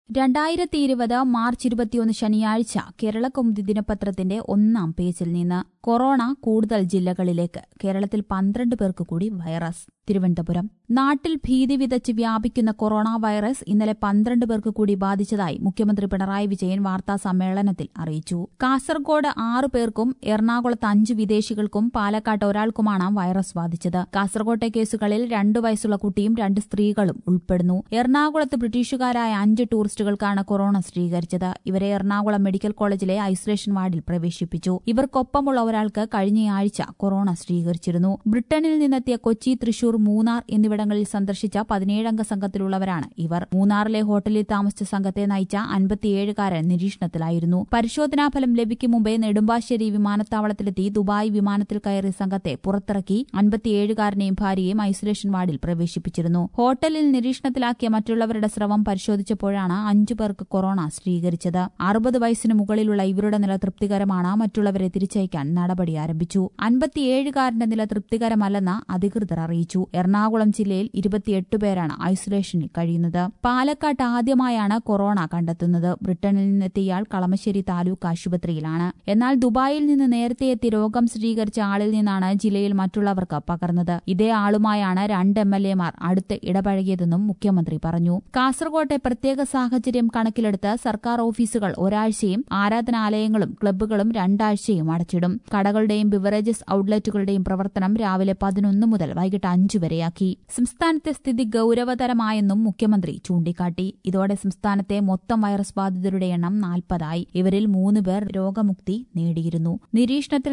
2020 March 21 ശനിയാഴ്ച കേരളകൗമുദി ദിനപത്രത്തിന്റെ ഒന്നാം പേജിൽ നിന്ന് കൊറോണ കൂടുതൽ ജില്ലകളിലേക്ക്. കേരളത്തിൽ 12 പേർക്ക് കൂടി വൈറസ്. തിരുവനന്തപുരം. നാട്ടിൽ ഭീതി വിതച്ച് വ്യാപിക്കുന്ന കൊറോണ വൈറസ് ഇന്നലെ 12 പേർക്ക് കൂടി ബാധിച്ചതായി മുഖ്യമന്ത്രി പിണറായി വിജയൻ വാർത്താസമ്മേളനത്തിൽ അറിയിച്ചു. കാസർഗോഡ് 6 പേർക്കും എറണാകുളത്ത് 5 വിദേശികൾക്കും പാലക്കാട്ട് ഒരാൾക്കുമാണ് വൈറസ് ബാധിച്ചത്. കാസർകോട്ടെ കേസുകളിൽ 2 വയസ്സുള്ള കുട്ടിയും 2 സ്ത്രീകളും ഉൾപ്പെടുന്നു. എറണാകുളത്ത് ബ്രിട്ടീഷുകാരായ 5 ടൂറിസ്റ്റുകൾക്കാണ് കൊറോണ സ്ഥിരീകരിച്ചത്. ഇവരെ എറണാകുളം മെഡിക്കൽ കോളേജിലെ ഐസൊലേഷൻ വാർഡിൽ പ്രവേശിപ്പിച്ചു. ഇവർക്കൊപ്പമുള്ള ഒരാൾക്ക് കഴിഞ്ഞയാഴ്ച കൊറോണ സ്ഥിരീകരിച്ചിരുന്നു. ബ്രിട്ടനിൽ നിന്നെത്തിയ കൊച്ചി, തൃശൂർ, മൂന്നാർ എന്നിവിടങ്ങളിൽ സന്ദർശിച്ച 17-അംഗ സംഘത്തിലുള്ളവരാണ് ഇവർ. മൂന്നാറിലെ ഹോട്ടലിൽ താമസിച്ച സംഘത്തെ നയിച്ച 57-കാരൻ നിരീക്ഷണത്തിലായിരുന്നു. പരിശോധനാഫലം ലഭിക്കും മുമ്പേ നെടുമ്പാശ്ശേരി വിമാനത്താവളത്തിലെത്തി ദുബായ് വിമാനത്തിൽ കയറിയ സംഘത്തെ പുറത്തിറക്കി 57-കാരനെയും ഭാര്യയെയും ഐസൊലേഷൻ വാർഡിൽ പ്രവേശിപ്പിച്ചിരുന്നു. ഹോട്ടലിൽ നിരീക്ഷണത്തിലാക്കിയ മറ്റുള്ളവരുടെ സ്രവം പരിശോധിച്ചപ്പോഴാണ് 5 പേർക്ക് കൊറോണ സ്ഥിരീകരിച്ചത്. 60 വയസ്സിന് മുകളിലുള്ള ഇവരുടെ നില തൃപ്തികരമാണ്. മറ്റുള്ളവരെ തിരിച്ചയക്കാൻ നടപടി ആരംഭിച്ചു. 57-കാരന്റെ നില തൃപ്തികരമല്ലെന്ന് അധികൃതർ അറിയിച്ചു. എറണാകുളം ജില്ലയിൽ 28 പേരാണ് ഐസൊലേഷനിൽ കഴിയുന്നത്. പാലക്കാട്ട് ആദ്യമായാണ് കൊറോണ കണ്ടെത്തുന്നത്. ബ്രിട്ടനിൽ നിന്നെത്തിയയാൾ കളമശ്ശേരി താലൂക്ക് ആശുപത്രിയിലാണ്. എന്നാൽ ദുബായിൽ നിന്ന് നേരത്തെ എത്തി രോഗം സ്ഥിരീകരിച്ച ആളിൽ നിന്നാണ് ജില്ലയിൽ മറ്റുള്ളവർക്ക് പകർന്നത്. ഇതേ ആളുമായാണ് 2 MLA-മാർ അടുത്ത് ഇടപഴകിയതെന്നും മുഖ്യമന്ത്രി പറഞ്ഞു. കാസർകോട്ടെ പ്രത്യേക സാഹചര്യം കണക്കിലെടുത്ത് സർക്കാർ ഓഫീസുകൾ ഒരാഴ്ചയും ആരാധനാലയങ്ങളും ക്ലബ്ബുകളും 2 ആഴ്ചയും അടച്ചിടും. കടകളുടെയും ബിവറേജസ് ഔട്ട്ലെറ്റുകളുടെയും പ്രവർത്തനം രാവിലെ 11 മുതൽ വൈകിട്ട് 5 വരെയാക്കി. സംസ്ഥാനത്തെ സ്ഥിതി ഗൌരവതരമായെന്നും മുഖ്യമന്ത്രി ചൂണ്ടിക്കാട്ടി. ഇതോടെ സംസ്ഥാനത്തെ മൊത്തം വൈറസ് ബാധിതരുടെ എണ്ണം 40 ഇവരിൽ 3 പേർ രോഗമുക്തി നേടിയിരുന്നു. നിരീക്ഷണത്തിൽ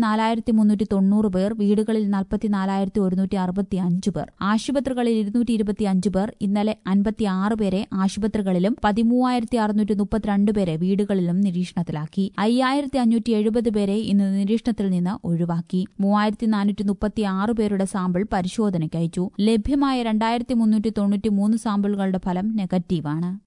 44,390 പേർ, വീടുകളിൽ 44,165 പേർ, ആശുപത്രികളിൽ 225 പേർ. ഇന്നലെ 56 പേരെ ആശുപത്രികളിലും 13,632 പേരെ വീടുകളിലും നിരീക്ഷണത്തിലാക്കി. 5,570 പേരെ ഇന്ന് നിരീക്ഷണത്തിൽ നിന്ന് ഒഴിവാക്കി. 3,436 പേരുടെ സാമ്പിൾ പരിശോധനയ്ക്കയച്ചു. ലഭ്യമായ 2,393 സാമ്പിളുകളുടെ ഫലം നെഗറ്റീവാണ്.